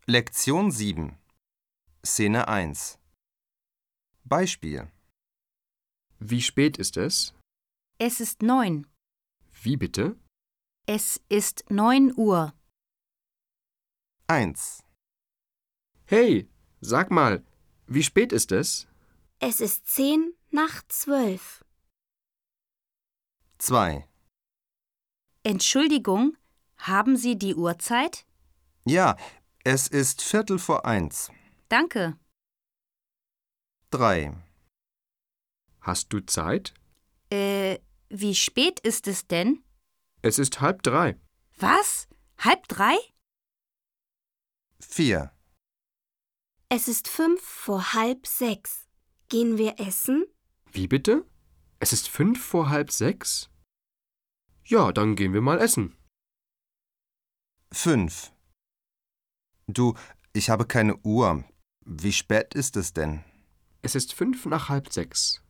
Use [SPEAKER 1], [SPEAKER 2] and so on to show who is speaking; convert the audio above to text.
[SPEAKER 1] Lektion 7 Szene 1 Beispiel
[SPEAKER 2] Wie spät ist es?
[SPEAKER 3] Es ist 9.
[SPEAKER 2] Wie bitte?
[SPEAKER 3] Es ist 9 Uhr.
[SPEAKER 1] 1
[SPEAKER 2] Hey, sag mal, wie spät ist es?
[SPEAKER 4] Es ist 10:10.
[SPEAKER 1] 2
[SPEAKER 3] Entschuldigung, haben Sie die Uhrzeit?
[SPEAKER 1] Ja, es ist 1:15.
[SPEAKER 3] Danke.
[SPEAKER 1] 3
[SPEAKER 2] Hast du Zeit?
[SPEAKER 3] Wie spät ist es denn?
[SPEAKER 2] Es ist 2:30.
[SPEAKER 3] Was? 2:30?
[SPEAKER 1] 4
[SPEAKER 4] Es ist 5:45. Gehen wir essen?
[SPEAKER 2] Wie bitte? Es ist 5:45? Ja, dann gehen wir mal essen.
[SPEAKER 1] 5 Du, ich habe keine Uhr. Wie spät ist es denn?
[SPEAKER 2] Es ist 5:05.